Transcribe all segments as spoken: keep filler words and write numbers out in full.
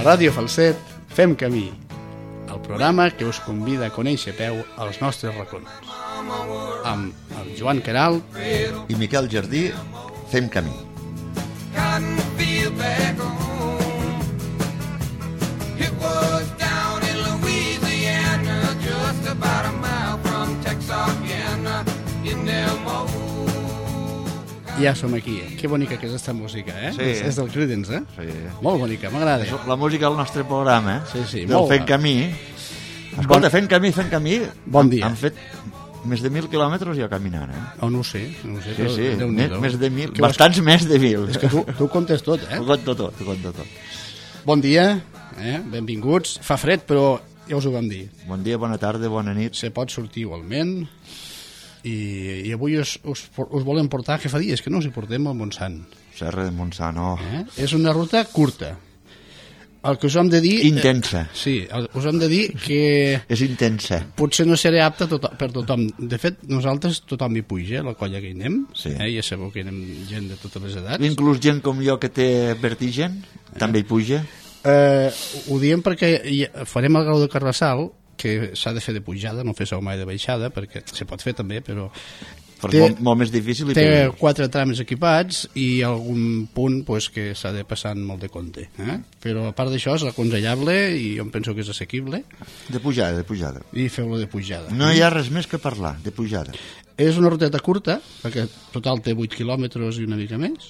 Ràdio Falset, fem camí, el programa que us convida a conèixer a peu els nostres racons. Amb el Joan Queralt i Miquel Jardí, fem camí. Ja som aquí. Que bonica que és aquesta música, eh? Sí. És, és del Creedence, eh? Sí. Molt bonica, m'agrada. És la música del nostre programa, eh? Sí, sí, del molt Fent bé. Camí. Escolta, Fent Camí, Fent Camí... Bon dia. Han fet més de mil quilòmetres ja caminant, eh? Oh, no ho sé, no ho sé, Sí, però sí, Déu-n'hi-do. més de mil, Que bastants més de mil. És que tu, tu ho comptes tot, eh? Ho conto tot, ho conto tot. Bon dia, eh? Benvinguts. Fa fred, però ja us ho vam dir. Bon dia, bona tarda, bona nit. Se pot sortir igualment. I, i avui us, us, us volem portar, que fa dies que no us hi portem, al Montsant. Serra de Montsant, oh. Eh? És una ruta curta. El que us hem de dir... Intensa. Eh, sí, el, us hem de dir que És intensa. potser no serà apta tot, per tothom. De fet, nosaltres tothom hi puja, la colla que hi anem. Sí. Eh? Ja sabeu que hi anem gent de totes les edats. Inclús gent com jo que té vertigen, també hi puja. Eh, ho diem perquè hi, farem el grau de Carbassal, que s'ha de fer de pujada, no fes mai de baixada, perquè se pot fer també, però... Però té, és molt, molt més difícil. I té per... quatre trams equipats i algun punt pues, que s'ha de passar amb molt de compte. Eh? Però a part d'això és aconsellable i jo em penso que és assequible. De pujada, de pujada. I feu-lo de pujada. No hi ha res més que parlar, de pujada. És una ruteta curta, perquè total té vuit quilòmetres i una mica més,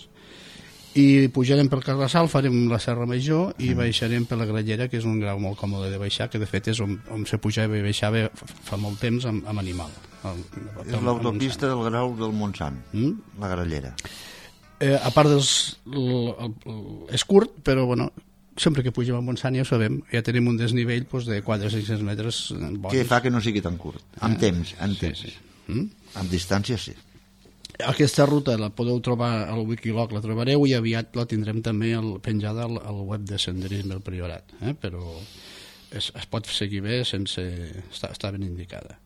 i pujarem pel Carbassal, farem la Serra Major i mm. baixarem per la Grallera, que és un grau molt còmode de baixar, que de fet és on, on se pujava i baixava fa molt temps amb, amb animal. El, el, És l'autopista del Grau del Montsant, mm? la Grallera. Eh, a part dels... El, el, el, és curt, però bueno, sempre que pugem al Montsant ja ho sabem, ja tenim un desnivell pues, de quatre a cinc-cents metres bons. Que fa que no sigui tan curt, amb Eh? temps, amb Sí, temps. sí. Mm? Amb distància, sí. Aquesta ruta la podeu trobar al Wikiloc, la trobareu i aviat la tindrem també al, penjada al, al web de Senderisme del Priorat, eh? Però es, es pot seguir bé sense... Està, està ben indicada.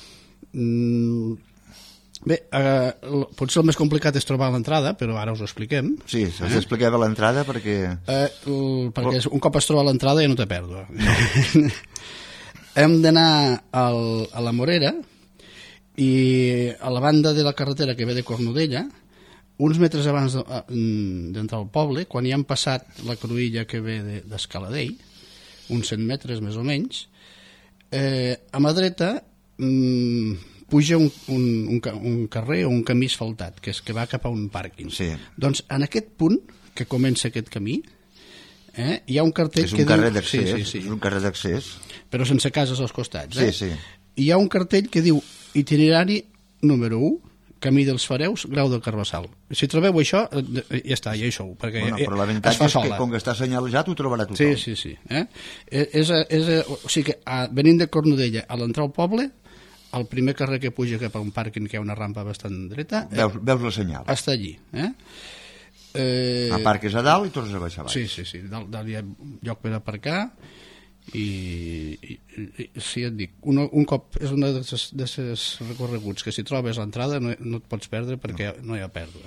Mm, bé, eh, el, potser el més complicat és trobar l'entrada, però ara us ho expliquem. Sí, se'ls eh? explicava l'entrada perquè... Eh, el, perquè un cop es troba l'entrada ja no té pèrdua. Hem d'anar al, a la Morera, i a la banda de la carretera que ve de Cornudella, uns metres abans d'entrar al poble, quan hi han passat la cruïlla que ve d'Escaladell, uns cent metres més o menys, eh, a mà dreta mm, puja un, un, un, un carrer o un camí asfaltat, que és que va cap a un pàrquing. Sí. Doncs en aquest punt que comença aquest camí, eh, hi ha un cartell és que un carrer diu... d'accés, Sí, sí, sí. és un carrer d'accés. Però sense cases als costats. Sí, Eh? sí. Hi ha un cartell que diu itinerari número u, Camí dels Fareus, Grau del Carbassal. Si trobeu això, ja està, ja hi sou, perquè Bueno, però es l'avantatge fa és que sola. com que està senyalitzat ho trobarà tothom. Sí, sí, sí. Eh? És, és, o sigui que a, venint de Cornudella a l'entrar al poble, el primer carrer que puja cap a un pàrquing que hi ha una rampa bastant dreta, eh, Veus, veus la senyal. està allí. Eh? Eh, Aparques a dalt i tornes a baixar baix. Sí, sí, sí. Dalt, dalt hi ha lloc per aparcar i, i, i sí, et dic, un, un cop és un d'aquests recorreguts que si trobes l'entrada no, no et pots perdre perquè no, no hi ha pèrdua.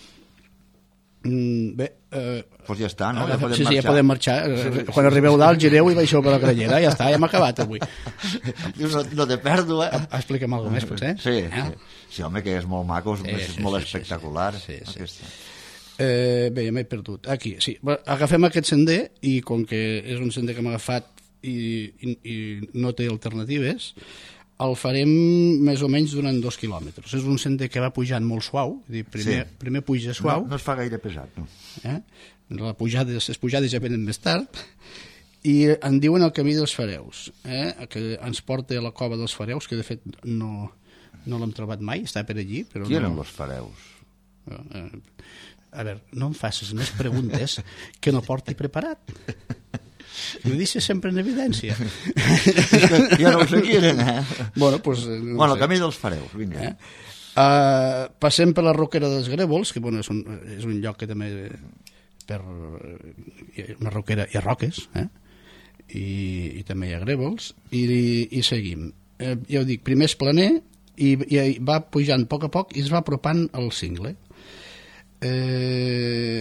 Mm, bé, eh, Doncs ja està, no? Ara, Ja podem sí, sí, marxar. ja podem marxar. Sí, Quan sí, arribeu dalt, gireu i baixeu per la Grallera. Ja està, ja hem acabat avui. Dius, no, no té pèrdua. Expliquem alguna més, potser? Sí, Eh? sí. Sí, home, que és molt maco, és, Sí, és sí, molt sí, sí, espectacular. sí, sí. Aquesta. Eh, bé, ja m'he perdut. Aquí, sí. Bé, agafem aquest sender i com que és un sender que hem agafat i, i, i no té alternatives, el farem més o menys durant dos quilòmetres. És un sender que va pujant molt suau, és dir, primer, Sí. primer puja suau, No, no es fa gaire pesat, no. eh? La pujada, les pujades ja venen més tard, i en diuen el camí dels Fareus, eh? Que ens porta a la cova dels Fareus, que de fet no, no l'hem trobat mai, està per allí. Però Qui eren no, els fareus? eh, a veure, no em facis més preguntes que no porti preparat. M'ho deixes sempre en evidència. Jo no ho sé qui eren, eh? Bueno, pues, no Bueno, sé. el camí dels fareus, vinga. Eh? Uh, passem per la roquera dels Grèvols, que bueno, és, un, és un lloc que també per una roquera hi ha roques, eh? I, i també hi ha grèvols, i, i seguim. Eh, ja ho dic, primer és planer i, i va pujant a poc a poc i es va apropant al cingle. Eh,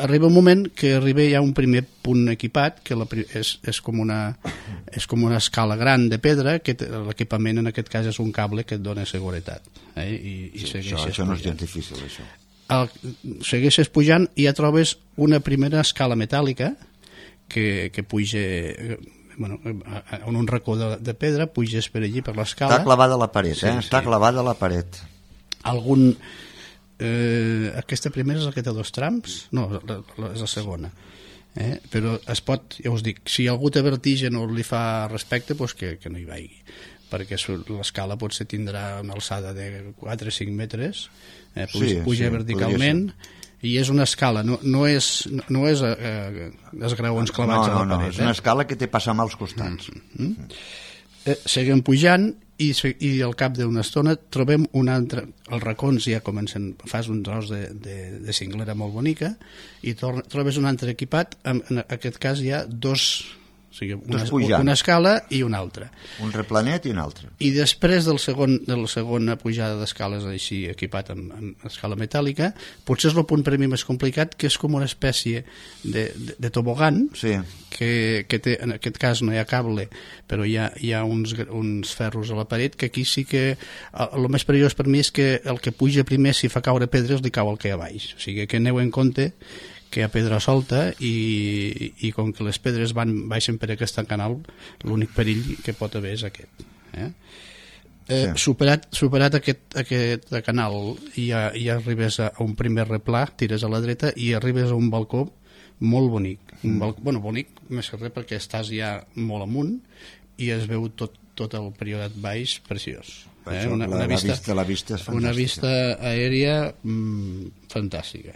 arriba un moment que arriba ja un primer punt equipat, que la, és, és, com una, és com una escala gran de pedra, que l'equipament en aquest cas és un cable que et dona seguretat. Eh? I, i sí, això, això no és gens difícil, això. El, segueixes pujant i ja trobes una primera escala metàl·lica que, que puja... Bueno, en un racó de, de pedra, puges per allí, per l'escala. Està clavada a la paret, sí, eh? Sí. Està clavada a la paret. Algun... Eh, aquesta primera és la que té dos trams? No, la, la, és la segona. Eh? Però es pot, ja us dic, si algú té vertigen o li fa respecte, doncs que, que no hi vagi. Perquè l'escala potser tindrà una alçada de quatre o cinc metres, eh? puja, sí, puja sí, verticalment, i és una escala, no, no és, no és eh, els graons clavats no, no, a la paret. No, és una escala que té passar als costats. Mm -hmm. eh, seguim pujant i, i al cap d'una estona trobem un altre, els racons ja comencen, fas un tros de, de, de cinglera molt bonica i torna, trobes un altre equipat, en, en aquest cas hi ha dos, o sigui, una, una escala i una altra. Un replanet i un altre. I després del segon, de la segona pujada d'escales així equipat amb, amb escala metàl·lica, potser és el punt per mi més complicat, que és com una espècie de, de, de tobogan, sí. que, que té, en aquest cas no hi ha cable, però hi ha, hi ha uns, uns ferros a la paret, que aquí sí que el, el més perillós per mi és que el que puja primer, si fa caure pedres, li cau el que hi ha baix. O sigui que aneu en compte que hi ha pedra solta i, i com que les pedres van, baixen per aquest canal, l'únic perill que pot haver és aquest. Eh? Eh, sí. superat, superat aquest, aquest canal i ja, ja arribes a un primer replà, tires a la dreta i arribes a un balcó molt bonic. Un balcó, bueno, bonic més que res perquè estàs ja molt amunt i es veu tot, tot el periodat baix preciós. Eh? Una, una, la, vista, la, vista, la vista és fantàstica. Una vista aèria mm, fantàstica.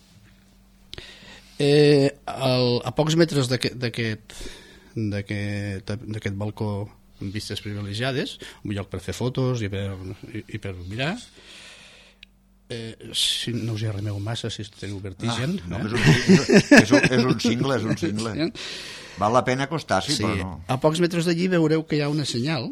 Eh, el, a pocs metres d'aquest d'aquest balcó amb vistes privilegiades, un lloc per fer fotos i per, i, i per mirar, eh, si no us hi arrimeu massa si teniu vertigen, ah, no, eh? és, un, és, un, és un cingle, és un cingle. Val la pena acostar-s'hi, sí, però no. A pocs metres d'allí veureu que hi ha una senyal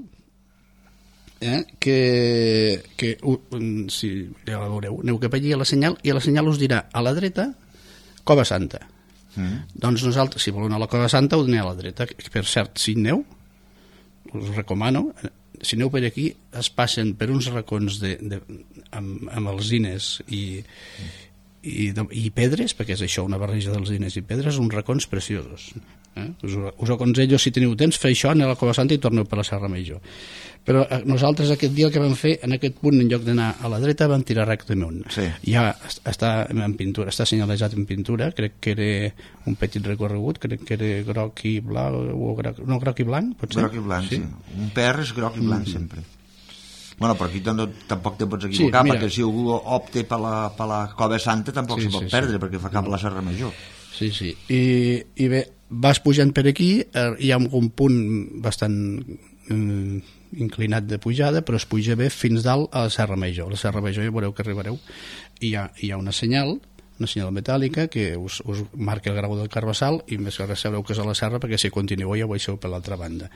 eh, que, que uh, si ja la veureu, aneu cap allí a la senyal i a la senyal us dirà a la dreta Cova Santa. Mm. Doncs nosaltres, si voleu anar a la Cova Santa, ho aneu a la dreta. Per cert, si aneu, us recomano, si aneu per aquí, es passen per uns racons de, de, amb, amb alzines i, i, de, i pedres, perquè és això, una barreja d'alzines i pedres, uns racons preciosos. Eh? Us, us aconsello, si teniu temps, fer això, aneu a la Cova Santa i torneu per la Serra Major. Però nosaltres aquest dia el que vam fer, en aquest punt, en lloc d'anar a la dreta, vam tirar recte amunt. Sí. Ja està en pintura, està senyalitzat en pintura, crec que era un petit recorregut, crec que era groc i blanc, o groc, no, groc i blanc, potser? Groc i blanc, sí. sí. Un perro és groc i blanc, mm. sempre. Bueno, però aquí tampoc te pots equivocar, sí, perquè si algú opte per la, per la Cova Santa tampoc sí, se pot sí, perdre, sí. perquè fa cap a la Serra Major. Sí, sí. I, i bé, vas pujant per aquí, hi ha un punt bastant eh, inclinat de pujada, però es puja bé fins dalt a la Serra Major. A la Serra Major ja veureu que arribareu. I hi ha, hi ha una senyal, una senyal metàl·lica que us, us marca el grau del Carbassal i més que res sabreu que és a la serra perquè si continueu ja ho baixeu per l'altra banda.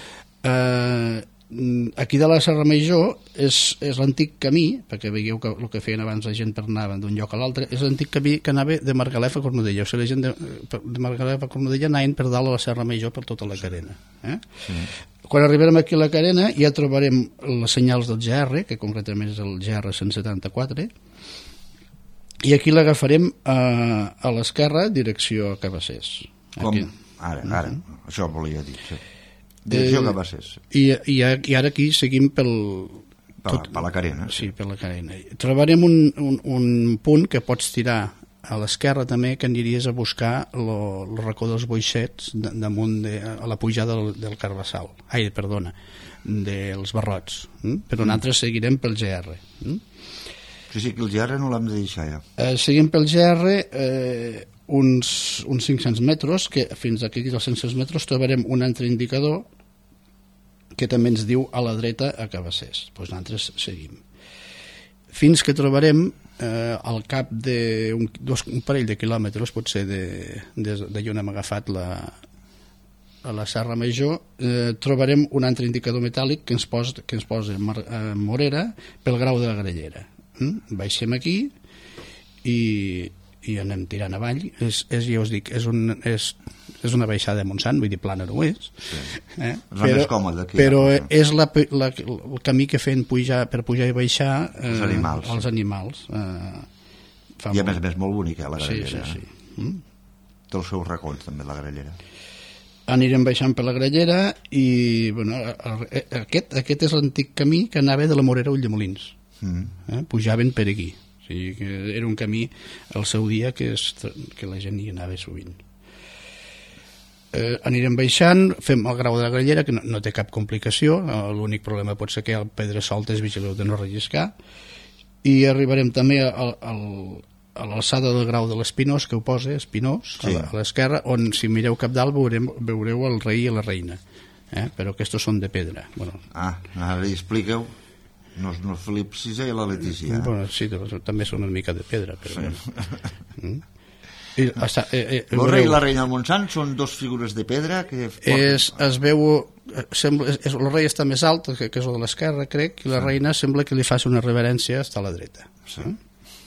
Eh... Aquí de la Serra Major és, és l'antic camí, perquè veieu que el que feien abans la gent per anar d'un lloc a l'altre, és l'antic camí que anava de Margalef a Cornudella. O sigui, la gent de, de Margalef a Cornudella anaven per dalt a la Serra Major per tota la carena. Eh? Sí. Quan arribarem aquí a la carena ja trobarem les senyals del G R, que concretament és el G R cent setanta-quatre, i aquí l'agafarem a, a l'esquerra, direcció a Cabassers. Com? Ara, ara, uh-huh. Això volia dir, sí. Direcció que va ser. I, i, I ara aquí seguim pel... Per, tot, per la carena. Sí, per la carena. Trobarem un, un, un punt que pots tirar a l'esquerra també, que aniries a buscar lo, el racó dels Boixets damunt de, a la pujada del, del Carbassal. Ai, perdona, dels Barrots. Mm? Però mm. nosaltres seguirem pel G R. Mm? Sí, sí, que el G R no l'hem de deixar ja. Eh, seguim pel G R... Eh, uns, uns cinc-cents metres, que fins aquí als cinc-cents metres trobarem un altre indicador que també ens diu a la dreta a Cabassers. Doncs nosaltres seguim. Fins que trobarem eh, al cap d'un un parell de quilòmetres, potser de, de, de on hem agafat la, a la Serra Major, eh, trobarem un altre indicador metàl·lic que ens posa, que ens posa Mar, eh, Morera pel grau de la Grallera. Mm? Baixem aquí i i anem tirant avall. És, és, ja us dic, és, un, és, és una baixada de Montsant, vull dir, plana no ho és. Sí. Eh? És però, més còmode. Aquí, però ja, és la, la, el camí que fem pujar, per pujar i baixar eh, els animals. Els animals eh, I a molt... més a més molt bonic, eh, la Grallera. Sí, sí, sí. Mm? Té els seus racons, també, la Grallera. Anirem baixant per la Grallera i bueno, aquest, aquest és l'antic camí que anava de la Morera a Ulldemolins. Mm. Eh? Pujaven per aquí. O sigui, que era un camí al seu dia que, es, que la gent hi anava sovint. Eh, anirem baixant, fem el grau de la Grallera, que no, no té cap complicació, l'únic problema pot ser que el pedra solta es vigileu de no relliscar, i arribarem també al, al, a l'alçada del grau de l'Espinós, que ho posa, Espinós, sí. a l'esquerra, on si mireu cap dalt veurem, veureu el rei i la reina, eh? Però aquests són de pedra. Bueno. Ah, ara hi expliqueu, no és no Felip sisè i la Letícia. Eh? Bueno, sí, també són una mica de pedra, però... Sí. Bueno. Mm? I, hasta, eh, eh, el rei i la reina del Montsant són dos figures de pedra que és, es veu sembla, és, el rei està més alt que, que és el de l'esquerra, crec, i la sí. reina sembla que li faci una reverència està a la dreta. Sí. Eh?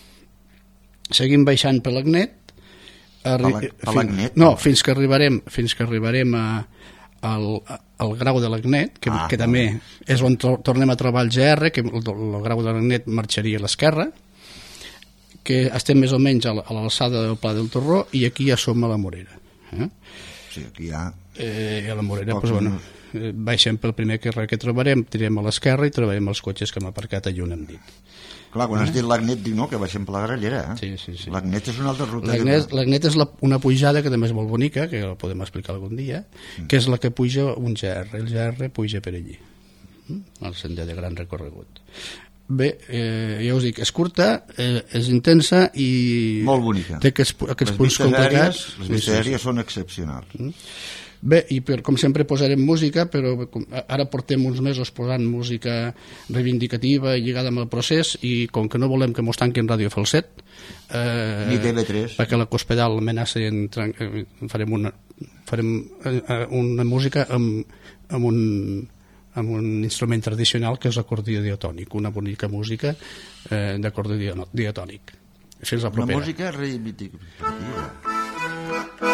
Seguim baixant per l'Agnet arri... per l'Agnet? No, fins que arribarem fins que arribarem a, al, al grau de l'Agnet, que, ah, que també és on to, tornem a trobar el G R, que el, el grau de l'Agnet marxaria a l'esquerra, que estem més o menys a l'alçada del Pla del Torró, i aquí ja som a la Morera. Eh? Sí, aquí ja... Eh, a la Morera, doncs, bueno, eh, baixem pel primer carrer que trobarem, tirem a l'esquerra i trobarem els cotxes que hem aparcat allà on hem dit. Clar, quan has dit l'Agnet, dic no, que baixem per la Grallera. Eh? Sí, sí, sí. L'Agnet és una altra ruta. L'Agnet és la, una pujada que també és molt bonica, que la podem explicar algun dia, mm. que és la que puja un G R. El G R puja per allí, mm? el sender de gran recorregut. Bé, eh, ja us dic, és curta, eh, és intensa i... Molt bonica. Té aquests, aquests punts complicats. Les vistes aèries sí, sí. són excepcionals. Mm. Bé, i per, com sempre posarem música, però ara portem uns mesos posant música reivindicativa i lligada amb el procés, i com que no volem que mos tanquin Ràdio Falset, eh, ni T V tres, perquè la Cospedal amenaça en, farem una, farem una música amb, amb un... amb un instrument tradicional que és l'acordió diatònic, una bonica música eh, d'acordió diatònic. Fins la propera. Una música reivindicativa.